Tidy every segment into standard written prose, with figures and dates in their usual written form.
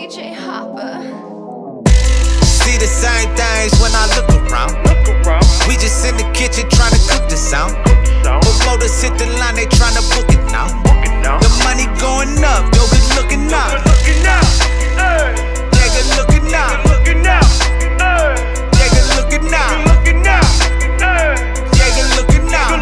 DJ Hopper. See the same things when I look around. We just in the kitchen trying to cook the sound. Promoters hit the line, they trying to book it now. The money going up, yo, good looking now. Yeah, good looking now. Yeah, good looking now. Yeah, good looking now.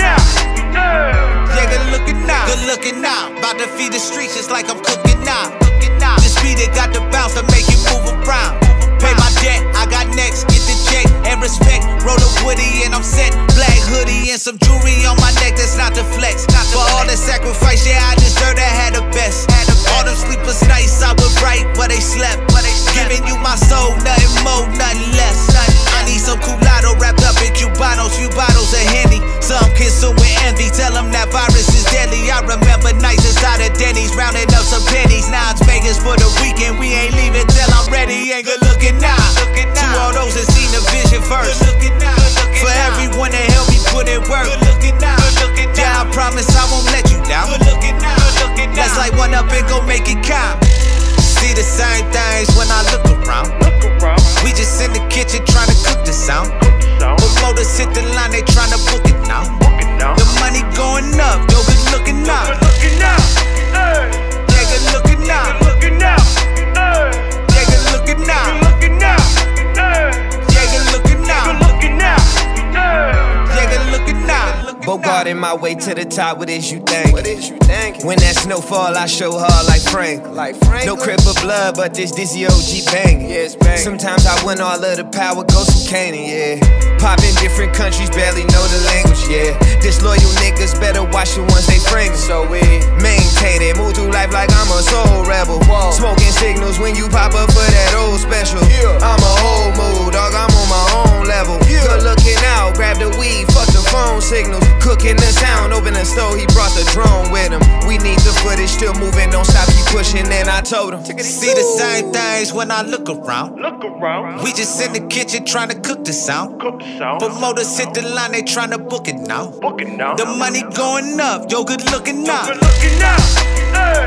Yeah, good looking now. Good looking now. About to feed the streets just like I'm cooking now. This beat it got the bounce to make you move around. Pay my debt, I got next, get the check and respect. Roll a woody and I'm set. Black hoodie and some jewelry on my neck, that's not the flex. For all the sacrifice, yeah, I deserve to have the best. All them sleepless nights, I was right where they slept. Giving you my soul, nothing more, nothing less. I need some Culado wrapped up in Cubanos, few bottles of Henny. Some consume with envy, tell them that virus is deadly. I remember nights inside of Denny's, rounding up some pennies. Now it's Vegas for the weekend, we ain't leaving till I'm ready. Ain't good looking now. To all those that seen the vision first. For everyone that helped me put in work. Yeah, I promise I won't let you down. Let's light one up and go make it count. See the same things when I look around. We just in the kitchen trying to cook the sound. Promoters hit the line, they trying to book it now. The money going up, yo, good looking now. Yeah, good looking now. Yeah, good looking now. Yeah, good looking now. Yeah, good looking now. Bogart in my way to the top, what is you think? When that snow fall, I show hard like Frank. No crib of blood, but this Dizzy OG bangin'. Sometimes I win all of the power, go some Canaan, yeah. Pop in different countries, barely know the language, yeah. Disloyal niggas better watch the ones they framing. So we maintain it, move through life like I'm a soul rebel. Smoking signals when you pop up for that old special. I'm a old mood, dog, I'm on my own level. Good looking out, grab the weed, fuck the phone signals. Cooking the sound, open the store, he brought the drone with him. We need the footage, still moving, don't stop, keep pushing. And I told him, see the same things when I look around. We just in the kitchen trying to cook the sound. Promoters hit the line, they trying to book it now. The money going up, yo, good looking now.